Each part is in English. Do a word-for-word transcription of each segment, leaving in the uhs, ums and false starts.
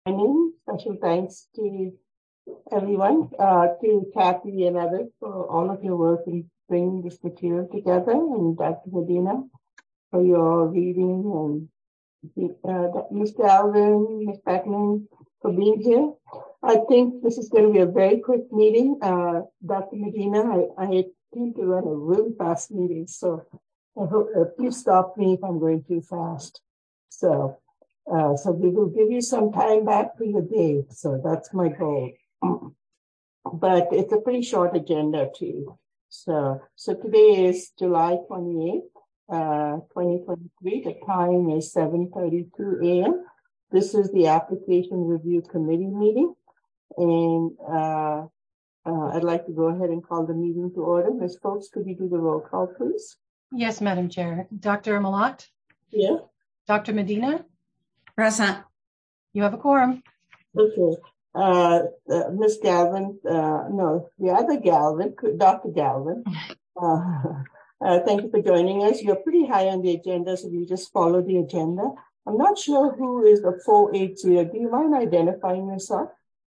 Morning. Special thanks to everyone, uh, to Kathy and others for all of your work in bringing this material together, and Doctor Medina for your reading, and uh, Mister Alvin, Miz Beckman for being here. I think this is going to be a very quick meeting. Uh, Doctor Medina, I, I tend to run a really fast meeting, so I hope, uh, please stop me if I'm going too fast. So. Uh, so we will give you some time back for your day. So that's my goal. But it's a pretty short agenda too. So, so today is July twenty-eighth, uh, twenty twenty-three. The time is seven thirty-two a.m. This is the application review committee meeting. And, uh, uh, I'd like to go ahead and call the meeting to order. Miz Folks, could you do the roll call, please? Yes, Madam Chair. Doctor Malat? Yeah. Doctor Medina? Present. You have a quorum. Okay. Uh, uh, Miz Galvin, uh, no, the other Galvin, Doctor Galvin. Uh, uh, thank you for joining us. You're pretty high on the agenda, so you just follow the agenda. I'm not sure who is the four eighty. Do you mind identifying yourself?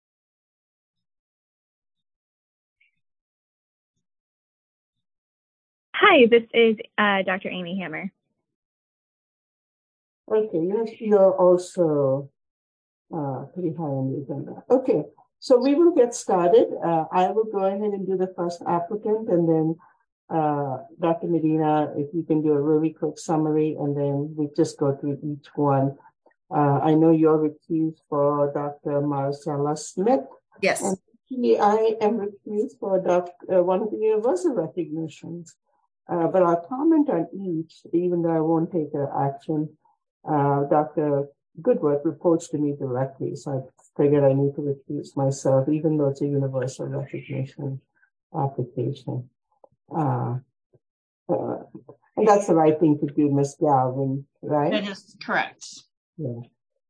Hi, this is uh, Doctor Amy Hammer. Okay, you're, you're also uh, pretty high on the agenda. Okay, so we will get started. Uh, I will go ahead and do the first applicant, and then uh, Doctor Medina, if you can do a really quick summary, and then we just go through each one. Uh, I know you're recused for Doctor Marcella Smith. Yes. And actually, I am recused for Doctor Uh, one of the universal recognitions. Uh, but I'll comment on each, even though I won't take an action. Uh, Doctor Goodworth reports to me directly, so I figured I need to recuse myself, even though it's a universal recognition application. Uh, uh, and that's the right thing to do, Miz Galvin, right? That is correct. Yeah.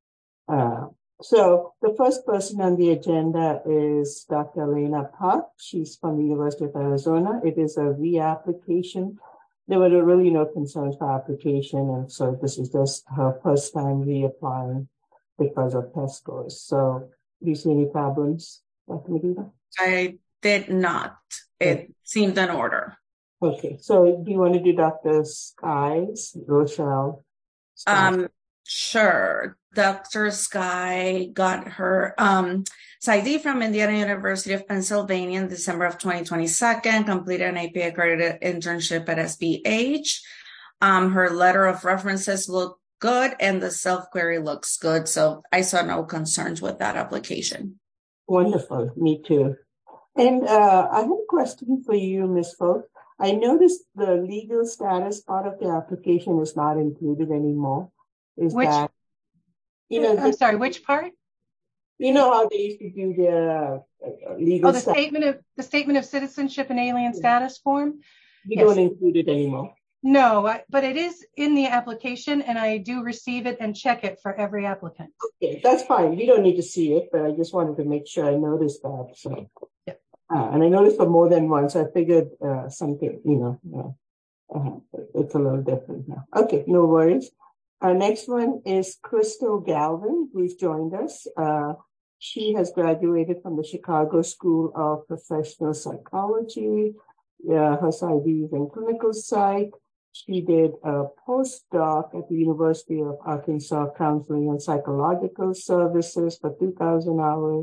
Uh, so the first person on the agenda is Doctor Elena Park. She's from the University of Arizona. It is a reapplication. There were really no concerns for application, and so this is just her first time reapplying because of test scores. So do you see any problems, Doctor Medina? I did not. It okay. Seemed in order. Okay, so do you want to do Doctor Skies, Rochelle? Skies? Um, sure. Doctor Sky got her um, S I D from Indiana University of Pennsylvania in December of twenty twenty-two, completed an A P accredited internship at S B H. Um, her letter of references look good and the self-query looks good. So I saw no concerns with that application. Wonderful. Me too. And uh, I have a question for you, Miz Folk. I noticed the legal status part of the application is not included anymore. Is which, that, you know, I'm the, sorry, which part? You know how they used to do their uh, legal Oh, the status? statement of the statement of citizenship and alien status form. You Yes. don't include it anymore. No, I, but it is in the application, and I do receive it and check it for every applicant. Okay, that's fine. You don't need to see it, but I just wanted to make sure I noticed that. So, yeah. uh, and I noticed for more than once. I figured uh, something, you know, uh, uh, it's a little different now. Okay, no worries. Our next one is Crystal Galvin, who's joined us. Uh, she has graduated from the Chicago School of Professional Psychology. Uh, her S I D is in clinical psych. She did a postdoc at the University of Arkansas Counseling and Psychological Services for two thousand hours.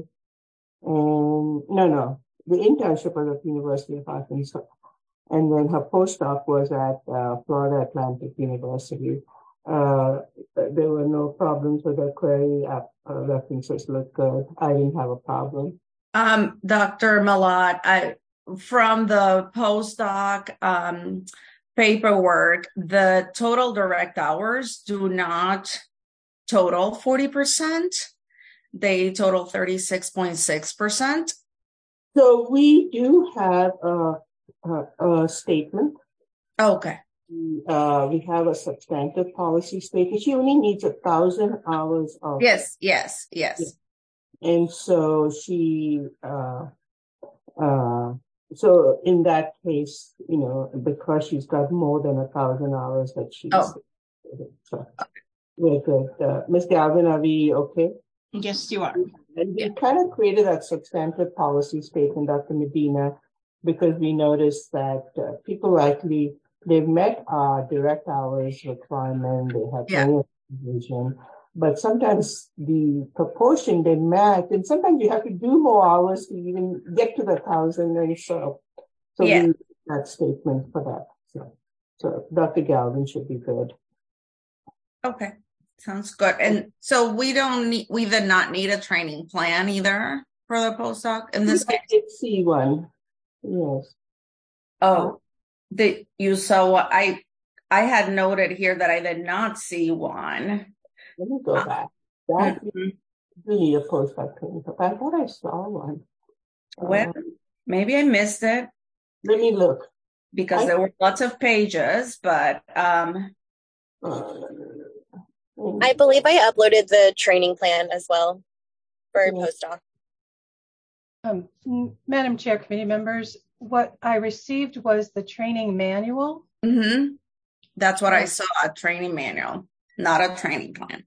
And no, no, the internship was at the University of Arkansas. And then her postdoc was at uh, Florida Atlantic University. Uh, there were no problems with her query. Uh, references looked good. I didn't have a problem. Um, Doctor Malat, I, from the postdoc um, paperwork, the total direct hours do not total forty percent. They total thirty-six point six percent. So we do have a, a, a statement. Okay. Uh, we have a substantive policy statement. She only needs a thousand hours of. Yes, yes, yes. And so she, uh, uh, so in that case, you know, because she's got more than a thousand hours that she's. Oh. So we're good. Uh, Miz Galvin, are we okay? Yes, you are. And we Yeah. kind of created that substantive policy statement, Doctor Medina, because we noticed that uh, people actually, they've met our direct hours requirement, they have Yeah. plenty of vision, but sometimes the proportion they met, and sometimes you have to do more hours to even get to the thousand and so. So Yeah. we that statement for that. So, so Doctor Galvin should be good. Okay. Sounds good. And so we don't need, we did not need a training plan either for the postdoc in this I case. did see one. Yes. Oh, the, you saw what I, I had noted here that I did not see one. Let me go Uh, back. That mhm. you need a postdoc training. I thought I saw one. Well, Uh, maybe I missed it let me look. because I, there were lots of pages, but, um, uh, I believe I uploaded the training plan as well for Yeah. postdoc. Um, m- Madam Chair, committee members, what I received was the training manual. mhm. That's what I saw, a training manual, not a training plan.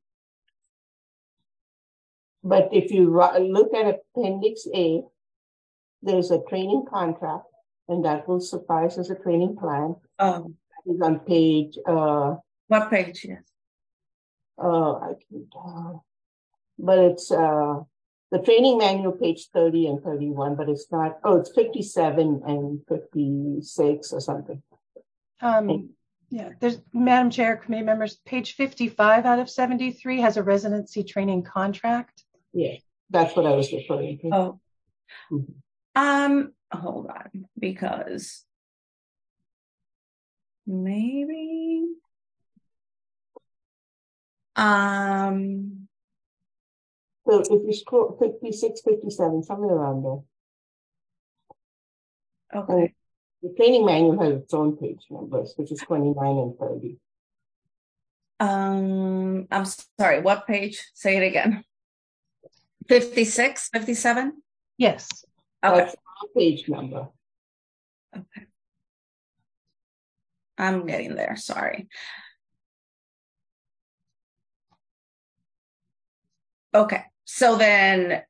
but if you ri- look at Appendix A, there's a training contract, and that will suffice as a training plan. Oh, It's on page, uh, what page? Yes. uh, I can't tell, but it's uh, the training manual, page thirty and thirty-one, but it's not. Oh, it's fifty-seven and fifty-six or something. Um, yeah, there's, Madam Chair, committee members, page fifty-five out of seventy-three has a residency training contract. Yeah, that's what I was referring to. Oh, Mhm. um, hold on, because maybe, um, So if you scroll fifty-six, fifty-seven, somewhere around there. okay. The training manual has its own page numbers, which is twenty-nine and thirty. Um, I'm sorry, what page? Say it again. fifty-six, fifty-seven? Yes. Okay, That's our page number. okay. I'm getting there, sorry. Okay, so then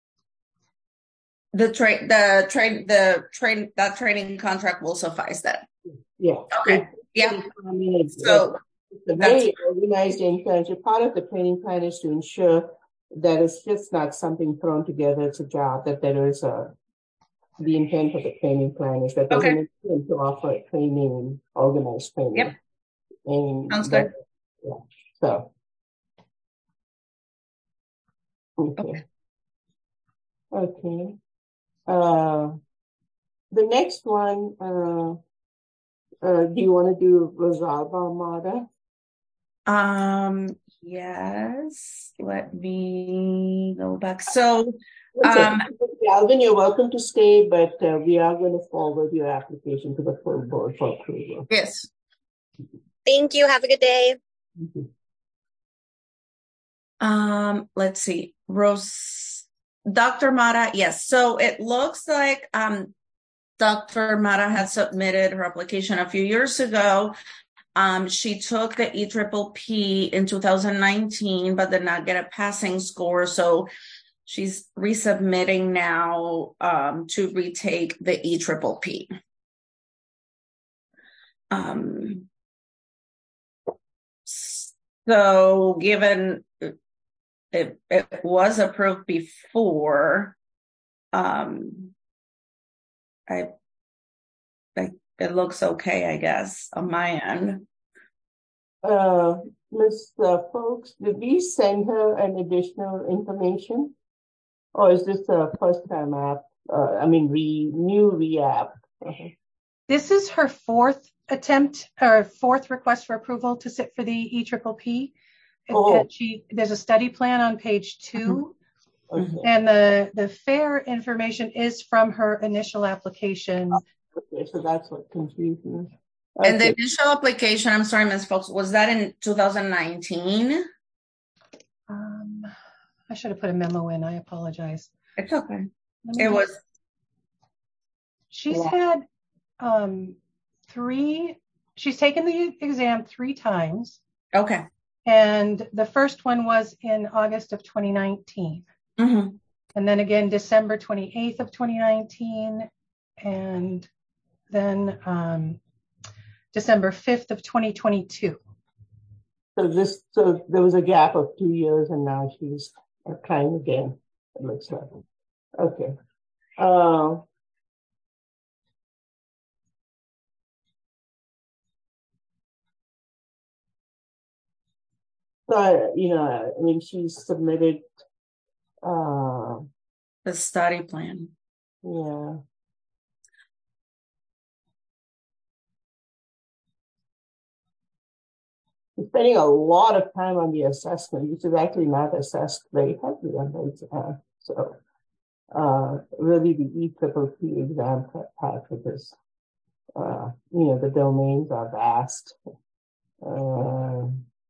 the train, the train, the train, that training contract will suffice then. Yeah. Okay, It's- yeah. I mean, it's, So it's a very organized internship. Part of the training plan is to ensure that it's just not something thrown together. It's a job, that there is a, the intent of the training plan is that there's Okay. an intent to offer training, organized training. Yep. And Sounds that- good. Yeah. So. Okay. Okay. Okay. Uh, the next one, uh, uh, do you want to do Rosalba Armada? Um, yes, let me go back. So, Okay. um, Alvin, you're welcome to stay, but uh, we are going to forward your application to the full board for approval. yes. Thank you. Have a good day. Mhm. Um, let's see. Rose, Doctor Mata, yes. So it looks like um Doctor Mata had submitted her application a few years ago. Um, she took the E Triple P in two thousand nineteen, but did not get a passing score. So she's resubmitting now um, to retake the E Triple P. Um, so given it, it was approved before, um, I, I, it looks okay, I guess, on my end. Uh, Miz Uh, Folks, did we send her an additional information? Or is this a first time app? Uh, I mean, re, new re-app? Uh-huh. This is her fourth attempt or fourth request for approval to sit for the E Triple P. Oh. She, there's a study plan on page two. Okay. And the, the fair information is from her initial application. Okay, so that's what confused me. And the Okay. initial application, I'm sorry, Miz Fox, was that in two thousand nineteen? Um, I should have put a memo in. I apologize. It's okay. Let me It just- was, She's Yeah. had um, three, she's taken the exam three times. okay. And the first one was in August of twenty nineteen. Mm-hmm. And then again, December twenty-eighth of twenty nineteen. And then um, December fifth of twenty twenty-two. So this, so there was a gap of two years and now she's trying again, it looks like. Okay. Uh, so, you know, I mean, she submitted, uh, The study plan. yeah. Spending a lot of time on the assessment, which is actually not assessed very heavily on the exam. So, uh, really the E P P exam prep part because, uh, you know, the domains are vast. Uh,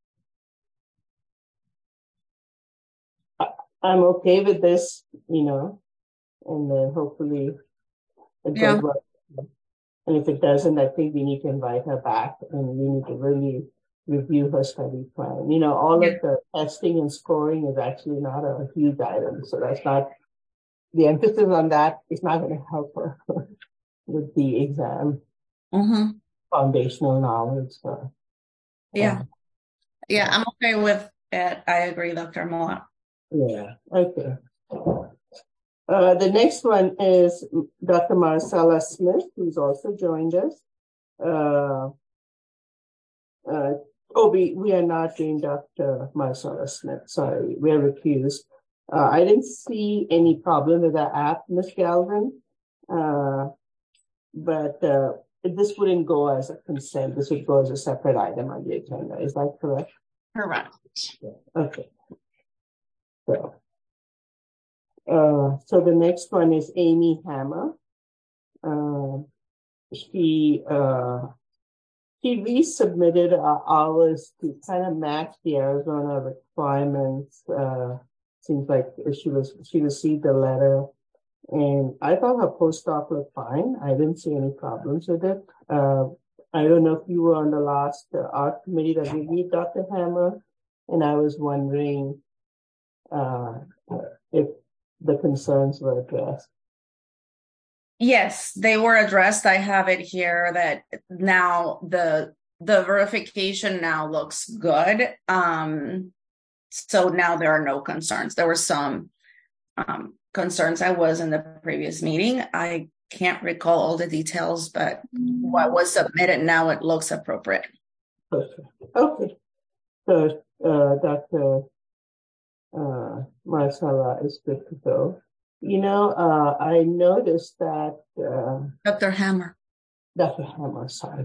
I, I'm okay with this, you know, and then hopefully it Yeah. goes well. And if it doesn't, I think we need to invite her back and we need to really review her study plan. You know, all Yeah. of the testing and scoring is actually not a huge item. So that's not, the emphasis on that is not going to help her with the exam Mm-hmm. foundational knowledge. So, Yeah. uh, Yeah, I'm okay with it. I agree, Doctor Moa. yeah, okay. Uh, the next one is Doctor Marcella Smith, who's also joined us. Uh, uh, oh, we, we are not doing Doctor Marcella Smith. Sorry, we're recused. Uh, I didn't see any problem with the app, Miz Galvin. Uh, but uh, this wouldn't go as a consent. This would go as a separate item on the agenda. Is that correct? Correct. Yeah. Okay. So, uh, so the next one is Amy Hammer. Uh, she uh, she resubmitted uh, ours to kind of match the Arizona requirements. Uh, seems like she was she received a letter, and I thought her postdoc looked fine. I didn't see any problems with it. Uh, I don't know if you were on the last uh, art committee that reviewed Doctor Hammer, and I was wondering uh, if the concerns were addressed. Yes, they were addressed. I have it here that now the the verification now looks good. Um, so now there are no concerns. There were some um, concerns I was in the previous meeting. I can't recall all the details, but what was submitted now it looks appropriate. Okay. Okay. So uh, Doctor Uh, Marcella is good to go. You know, uh, I noticed that uh, Doctor Hammer. Doctor Hammer, sorry.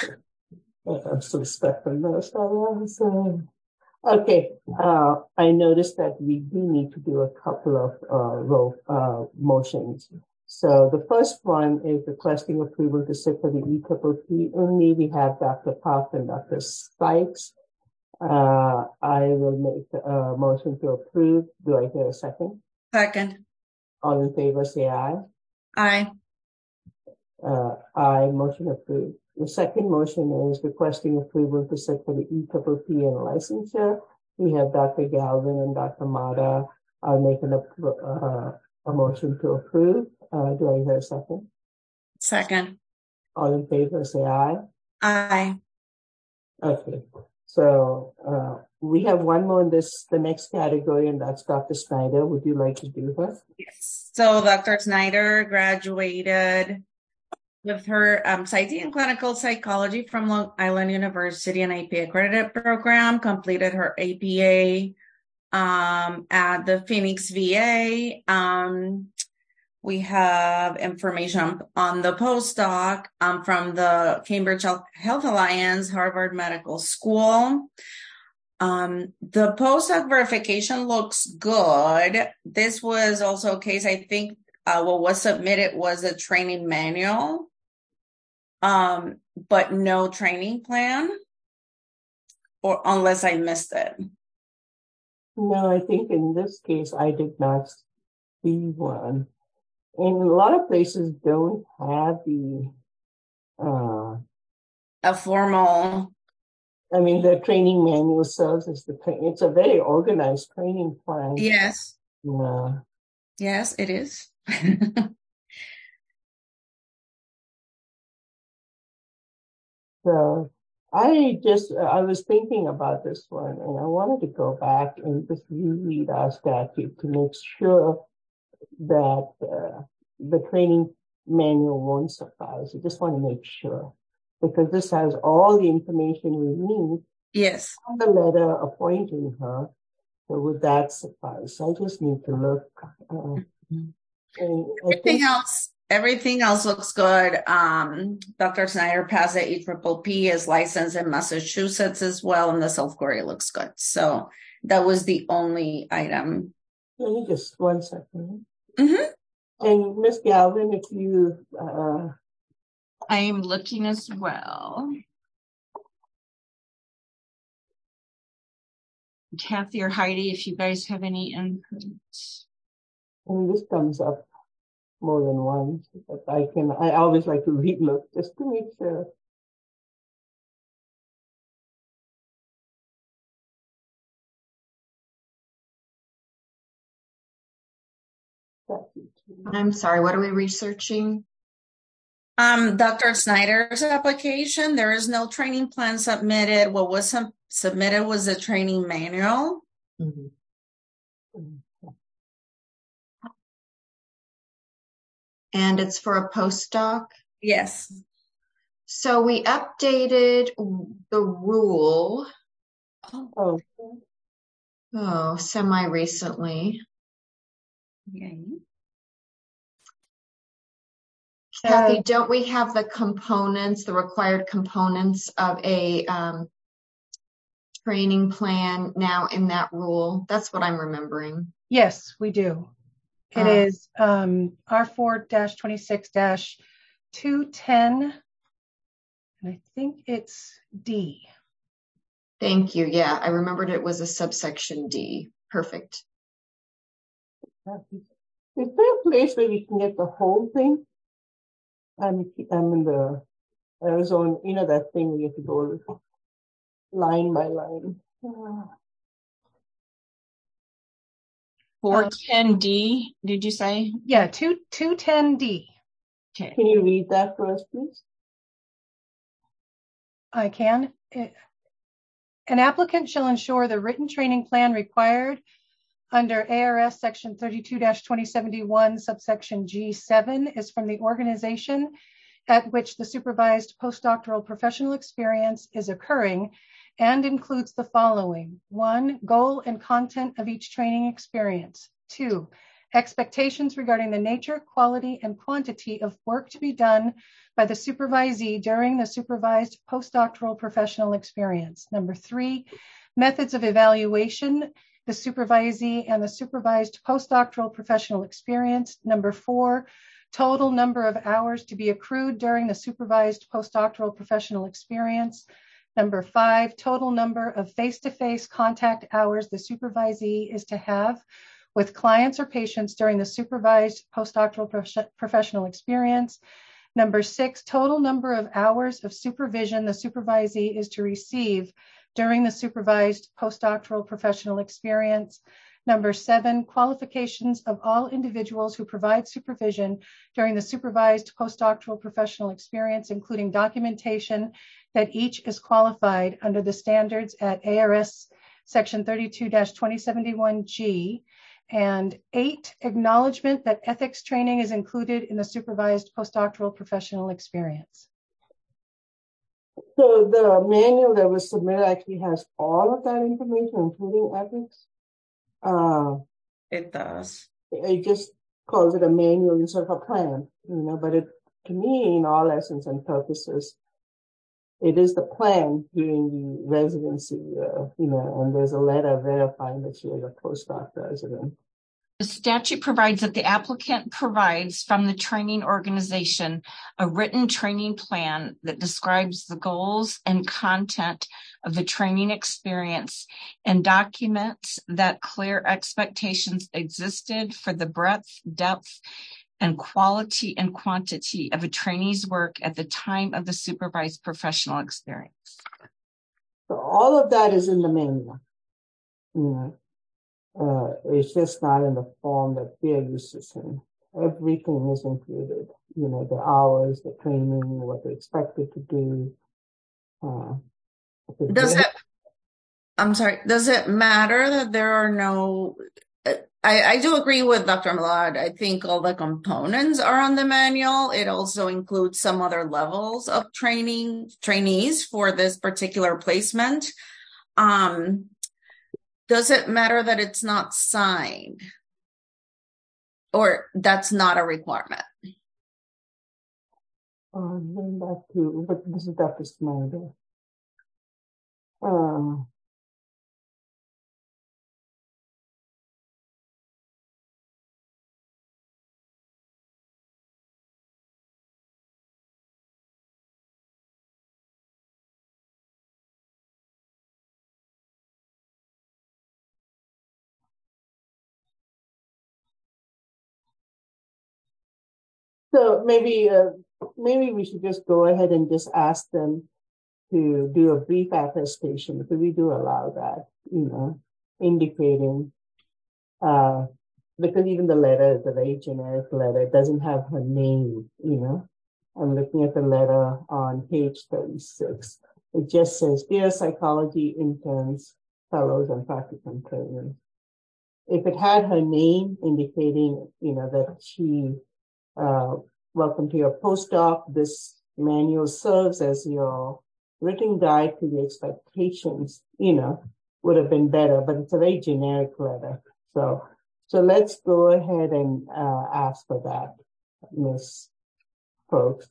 I'm so stuck on Marcella. So, okay, uh, I noticed that we do need to do a couple of uh, roll, uh, motions. So the first one is requesting approval to sit for the E P P P only. We have Doctor Puff and Doctor Sykes. Uh, I will make a motion to approve. Do I hear a second? Second. All in favor, say aye. Aye. Uh, aye, motion approved. The second motion is requesting approval to sit for the E P P P and licensure. We have Doctor Galvin and Doctor Mata. I'll make an, uh, a motion to approve. Uh, do I hear a second? Second. All in favor, say aye. Aye. Okay. So uh, we have one more in this, the next category, and that's Doctor Snyder. Would you like to do her? Yes. So Doctor Snyder graduated with her um, PsyD in clinical psychology from Long Island University, an A P A accredited program, completed her A P A um, at the Phoenix V A. Um, we have information on the postdoc um, from the Cambridge Health Alliance, Harvard Medical School. Um, the postdoc verification looks good. This was also a case, I think, uh, what was submitted was a training manual, um, but no training plan, or unless I missed it. No, I think in this case, I did not see one. And a lot of places don't have the uh, a formal I mean, the training manual serves as the train. It's a very organized training plan. Yes. Yeah. Yes, it is. So I just, I was thinking about this one and I wanted to go back and just reread our statute to make sure that uh, the training manual won't suffice. I just want to make sure because this has all the information we need. Yes. On the letter appointing her. So would that suffice? I just need to look. Uh, and I Everything think, else, everything else looks good. Um, Doctor Snyder passed the E P P, is licensed in Massachusetts as well, and the self-query looks good. So that was the only item. let me just one second. Mm-hmm. And Miz Galvin, if you, uh, I am looking as well. Kathy or Heidi, if you guys have any input. and this comes up more than once, but I can, I always like to relook just to make sure. I'm sorry, what are we researching? Um, Doctor Snyder's application, there is no training plan submitted. What was sub- submitted was a training manual. Mm-hmm. And it's for a postdoc? Yes. So we updated the rule. Oh, Oh, semi-recently. Okay. Kathy, Uh, don't we have the components, the required components of a um, training plan now in that rule? That's what I'm remembering. Yes, we do. It Uh, is um, R four twenty-six two ten, and I think it's D. Thank you. Yeah, I remembered it was a subsection D. Perfect. is there a place where we can get the whole thing? I'm, I'm in the Arizona, you know, that thing we have to go line by line. four ten D, did you say? Yeah, two ten D. Okay. Can you read that for us, please? I can. It, an applicant shall ensure the written training plan required under A R S section thirty-two twenty seventy-one subsection G seven is from the organization at which the supervised postdoctoral professional experience is occurring and includes the following. One, goal and content of each training experience. Two, expectations regarding the nature, quality, and quantity of work to be done by the supervisee during the supervised postdoctoral professional experience. Number three, methods of evaluation, the supervisee and the supervised postdoctoral professional experience. Number four, total number of hours to be accrued during the supervised postdoctoral professional experience. Number five, total number of face-to-face contact hours the supervisee is to have with clients or patients during the supervised postdoctoral prof- professional experience. Number six, total number of hours of supervision the supervisee is to receive during the supervised postdoctoral professional experience. Number seven, qualifications of all individuals who provide supervision during the supervised postdoctoral professional experience, including documentation that each is qualified under the standards at A R S section thirty-two twenty seventy-one G. And eight, acknowledgement that ethics training is included in the supervised postdoctoral professional experience. So the manual that was submitted actually has all of that information, including ethics. Uh, It does. it just calls it a manual instead of a plan, you know, but it, to me, in all essence and purposes, it is the plan during the residency, uh, you know, and there's a letter verifying that she was a postdoc resident. The statute provides that the applicant provides from the training organization a written training plan that describes the goals and content of the training experience and documents that clear expectations existed for the breadth, depth, and quality and quantity of a trainee's work at the time of the supervised professional experience. So all of that is in the manual. You know, uh, it's just not in the form that we're used to seeing. Everything is included. You know, the hours, the training, what they're expected to do. Uh, Does it, I'm sorry, does it matter that there are no, I, I do agree with Doctor Malad. I think all the components are on the manual. It also includes some other levels of training, trainees for this particular placement. Um, does it matter that it's not signed? Or that's not a requirement? Um, then back to, but this is Doctor Snyder. Um, so maybe, uh, maybe we should just go ahead and just ask them to do a brief attestation, because we do allow that, you know, indicating, uh, because even the letter is a very generic letter. It doesn't have her name, you know. I'm looking at the letter on page thirty-six. It just says, "Dear psychology interns, fellows, and practicum trainers." If it had her name indicating, you know, that she, uh, welcome to your postdoc, this manual serves as your written guide to the expectations, you know, would have been better, but it's a very generic letter. So, so let's go ahead and uh, ask for that, Miz Folks.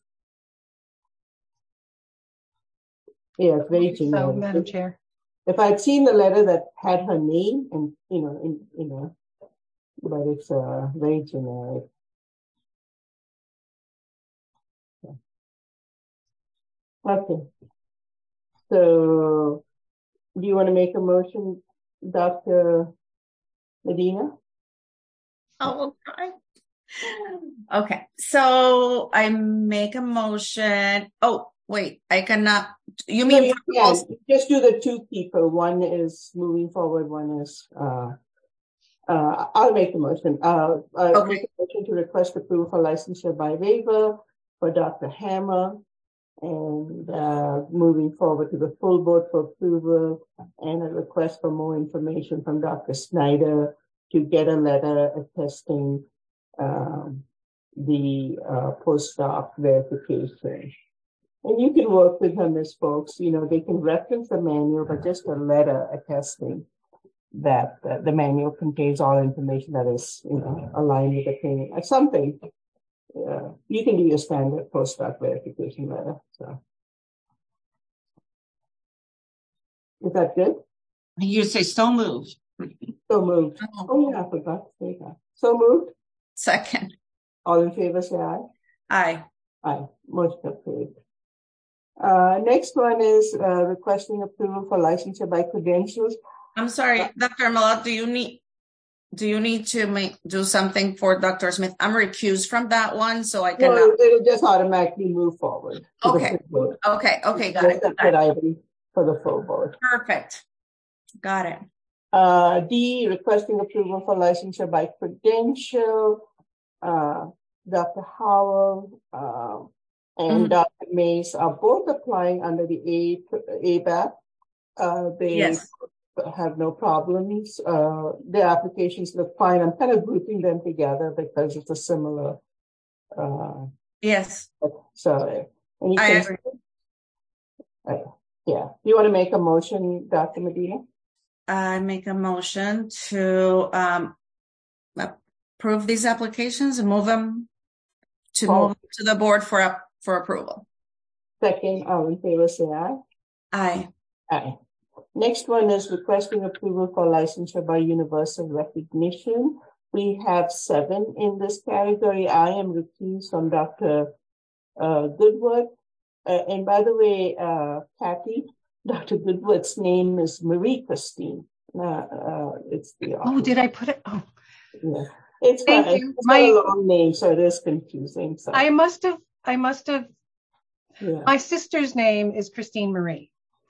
Yeah, it's very generic. So, Madam Chair. If I'd seen the letter that had her name and, you know, in, you know, but it's uh, very generic. Okay. So, do you want to make a motion, Doctor Medina? Oh, okay. Okay, so I make a motion. Oh, wait, I cannot. You mean no, you can. Just do the two people. One is moving forward. One is. Uh, uh, I'll make a motion. Uh, I'll okay. make a motion to request approval for licensure by waiver for Doctor Hammer, and uh, moving forward to the full board for approval, and a request for more information from Doctor Snyder to get a letter attesting um, the uh, postdoc verification. And you can work with them as folks, you know, they can reference the manual, but just a letter attesting that uh, the manual contains all information that is, you know, aligned with the training or something. Uh, you can do your standard postdoc verification letter. So, is that good? You say so moved. So moved. Oh, oh yeah, I forgot to say that. So moved. Second. All in favor, say aye. Aye. Aye. Motion approved. Uh, next one is uh, requesting approval for licensure by credentials. I'm sorry, Doctor Malad, do you need do you need to make do something for Doctor Smith? I'm recused from that one, so I cannot. No, it'll just automatically move forward. Okay. Okay. Okay. Got it. Got it. For the full board. Perfect. Got it. Uh, D, requesting approval for licensure by credential. Uh, Doctor Howell uh, and mm-hmm. Doctor Mays are both applying under the A A B A P. Uh, they yes. have no problems. Uh, their applications look fine. I'm kind of grouping them together because it's a similar. Uh, yes. So, anything? I agree. Uh, yeah. Do you want to make a motion, Doctor Medina? I make a motion to um, approve these applications and move them to oh. move to the board for up for approval. Second, all in favor, say aye. Aye. Aye. Next one is requesting approval for licensure by universal recognition. We have seven in this category. I am recused from Doctor Uh, Goodwood. Uh, and by the way, uh, Kathy, Doctor Goodwood's name is Marie Christine. Uh, uh, it's the oh, did I put it? Oh, yeah. It's thank fine. you. It's my a long name, so it is confusing. So. I must have. I must have. Yeah. My sister's name is Christine Marie.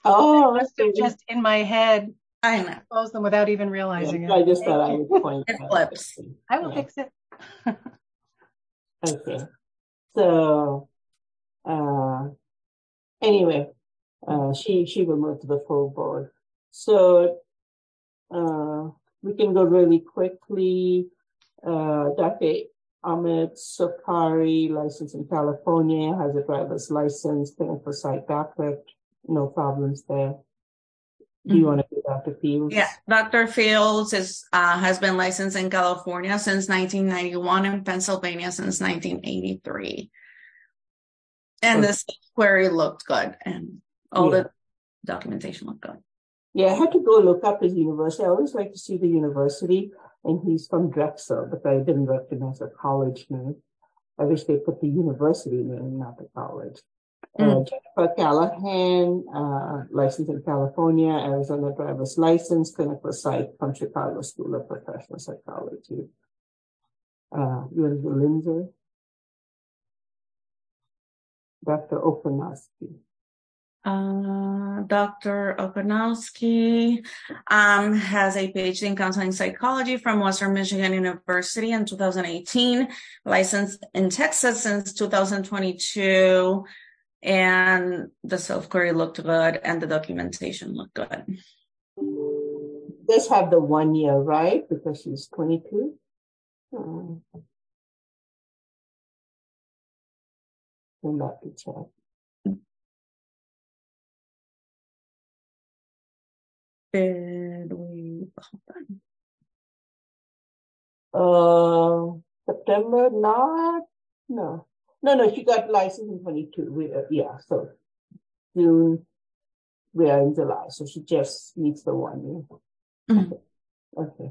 Oh, I must have okay. just in my head I know. exposed them without even realizing Yeah, it. I just thought I would point It out. flips. I will Yeah. fix it. Okay. So, uh, anyway, uh, she, she will move to the full board. So, uh, we can go really quickly. Uh, Doctor Ahmed Sokari, licensed in California, has a driver's license, clinical psych doctorate, no problems there. Do you Mhm. want to do Doctor Fields? Yeah, Doctor Fields is uh, has been licensed in California since nineteen ninety-one and Pennsylvania since nineteen eighty-three. And Okay. this query looked good, and all Yeah. the documentation looked good. Yeah, I had to go look up his university. I always like to see the university, and he's from Drexel, but I didn't recognize the college name. I wish they put the university name, not the college. Uh, Jennifer Callahan, uh, licensed in California, Arizona driver's license, clinical psych from Chicago School of Professional Psychology. Uh, you want to do Lindsay? Doctor Opanowski. Uh, Doctor Okonowski um, has a PhD in counseling psychology from Western Michigan University in two thousand eighteen, licensed in Texas since two thousand twenty-two, and the self-query looked good and the documentation looked good. This have the one year, right? Because she's twenty-two. Um, we'll have to check. Did we? Uh, September, not, no. No, no, she got licensed in twenty-two. We, uh, yeah, so June, we are in July, so she just needs the one year. Mhm. Okay.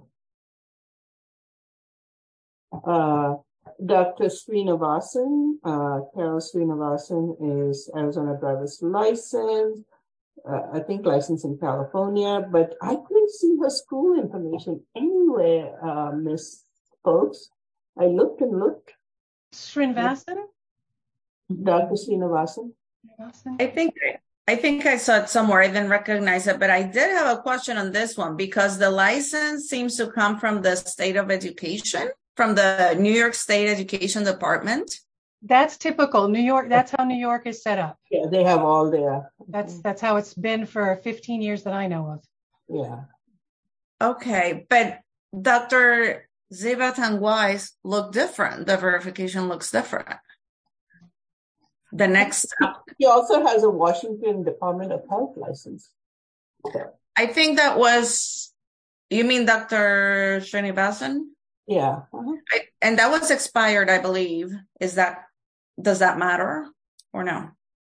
Uh, Doctor Srinivasan, uh, Carol Srinivasan is Arizona driver's license. Uh, I think licensed in California, but I couldn't see her school information anywhere, uh, Miss Folks. I looked and looked. Srinivasan? Doctor Srinivasan. I think I think I saw it somewhere. I didn't recognize it, but I did have a question on this one because the license seems to come from the state of education, from the New York State Education Department. That's typical. New York, that's how New York is set up. Yeah, they have all their. That's that's how it's been for fifteen years that I know of. Yeah. Okay, but Doctor Zevat and Wise look different. The verification looks different. The next, He also has a Washington Department of Health license. So, I think that was, you mean Doctor Srinivasan? yeah. Uh-huh. I, and that was expired, I believe. Is that, does that matter or no?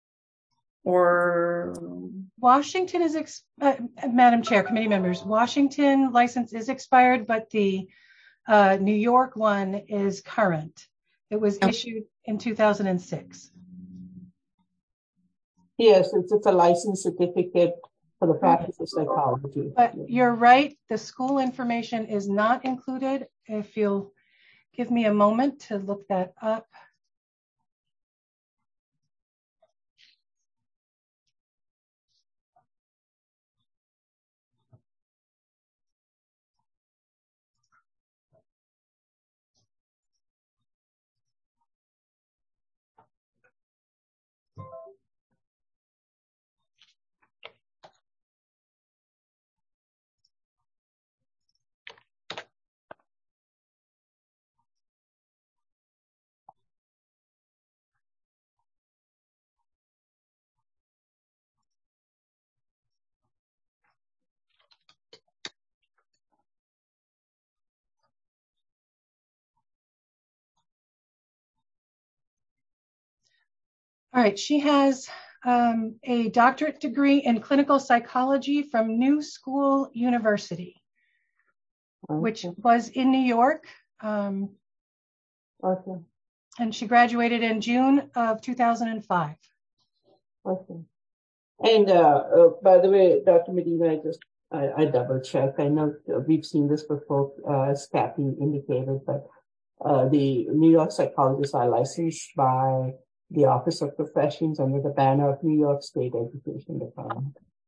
Or Washington is, ex- uh, Madam Chair, committee members, Washington license is expired, but the uh, New York one is current. It was Oh. issued in two thousand six. Yes, it's, it's a license certificate for the practice of psychology. But you're right, the school information is not included. If you'll give me a moment to look that up. All right, she has um, a doctorate degree in clinical psychology from New School University, Okay. which was in New York. Um, Okay. and she graduated in June of two thousand five. Okay. And uh, uh, by the way, Doctor Medina, I just I, I double checked. I know we've seen this before, uh, as Kathy indicated, but uh, the New York psychologists are licensed by the Office of Professions under the banner of New York State Education Department.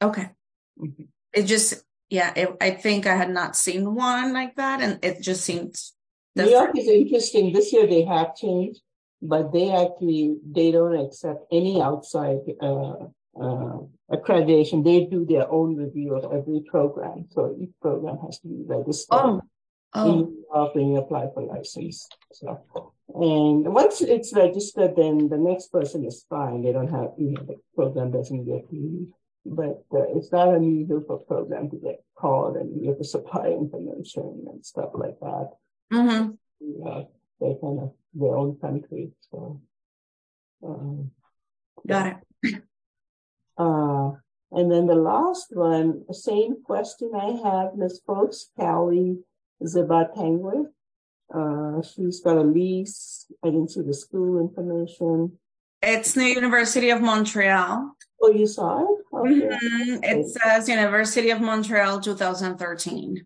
Okay. Mhm. It just, yeah, it, I think I had not seen one like that, and it just seems New York is interesting. This year they have changed, but they actually, they don't accept any outside uh, uh, accreditation. They do their own review of every program. So each program has to be registered Oh, in oh, New York when you apply for license. So, and once it's registered, then the next person is fine. They don't have, you know, the program doesn't get used. But uh, it's not unusual for a program to get called and you have to supply information and stuff like that. mm-hmm. Yeah, they kind of their own country. So, um, Got yeah. it. Uh, and then the last one, same question I have, Miss Folks, Callie Zibatangwe. Uh, she's got a lease. I didn't see the school information. It's New University of Montreal. Oh, you saw it? Okay. Mm-hmm. It says University of Montreal, two thousand thirteen.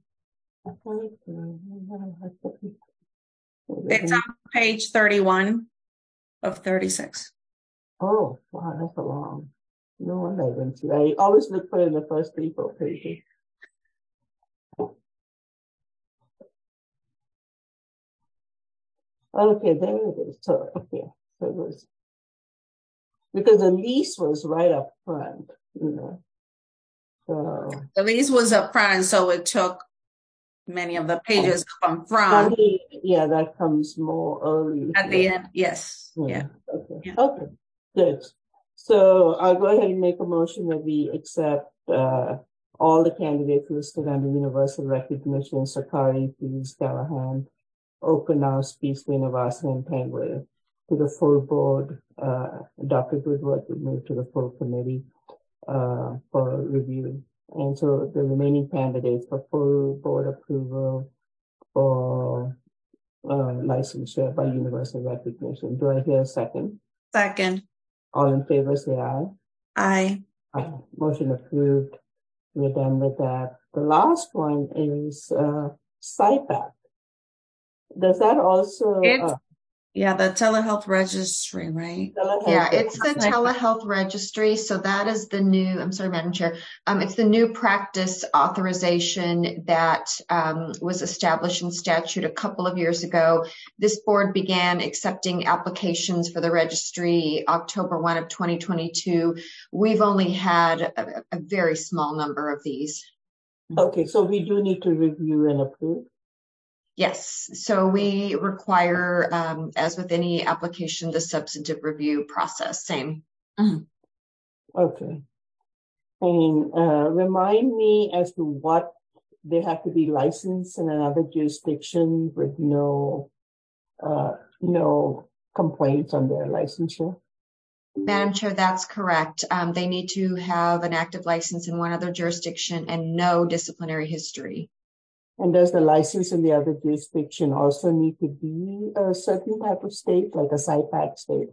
It's on page thirty-one of thirty-six. Oh, wow, that's a long. No wonder I didn't see. I always look for it in the first three, four pages. Okay, there it is. So, okay, so it was because the lease was right up front, you know. So The lease was up front, so it took many of the pages to come from. only, yeah, that comes more early At the end, yes. Yeah. Yeah. Okay. Yeah. Okay. Good. So I'll go ahead and make a motion that we accept uh, all the candidates listed under universal recognition: Sakari, Pease, Callahan, Okenaus, Peace, Srinivasan, and Pangway to the full board. Uh, Doctor Goodwood will move to the full committee uh, for review. And so the remaining candidates for full board approval for uh, licensure by universal recognition. Do I hear a second? Second. All in favor, say aye. Aye. Aye. Motion approved. We're done with that. The last one is uh, S I P A C. Does that also... It's, uh, yeah, the telehealth registry, right? telehealth Yeah, it's the registry. telehealth registry. So that is the new, I'm sorry, Madam Chair. Um, it's the new practice authorization that um, was established in statute a couple of years ago. This board began accepting applications for the registry October first of twenty twenty-two. We've only had a, a very small number of these. Okay, so we do need to review and approve. Yes, so we require, um, as with any application, the substantive review process, same. Mm-hmm. Okay. And uh, remind me as to what they have to be licensed in another jurisdiction with no, uh, no complaints on their licensure. Madam Chair, that's correct. Um, they need to have an active license in one other jurisdiction and no disciplinary history. And does the license in the other jurisdiction also need to be a certain type of state, like a S I P A C state?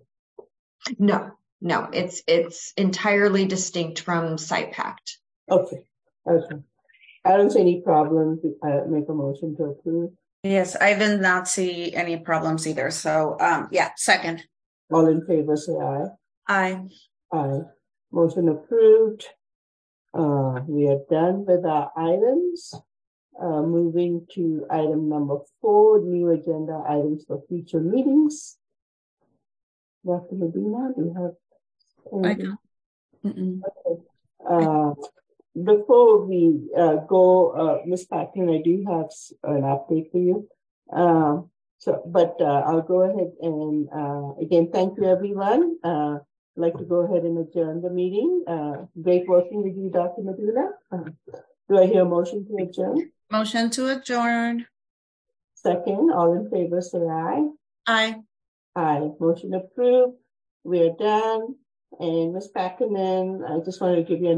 No, no, it's it's entirely distinct from S I P A C. Okay, okay. I don't see any problem to uh, make a motion to approve. Yes, I did not see any problems either. So, um, yeah, second. All in favor, say aye. Aye. Aye. Motion approved. Uh, we are done with our items. Uh, moving to item number four, new agenda items for future meetings. Doctor Medina, do you have anything? I don't. Okay. Uh, before we uh, go, uh, Miz Packman, I do have an update for you. Uh, so, but uh, I'll go ahead and uh, again, thank you, everyone. Uh, I'd like to go ahead and adjourn the meeting. Uh, great working with you, Doctor Medina. Uh, do I hear a motion to adjourn? Motion to adjourn. Second, all in favor, say aye. Aye. Aye. Motion approved. We are done. And Miz Packerman, I just wanted to give you a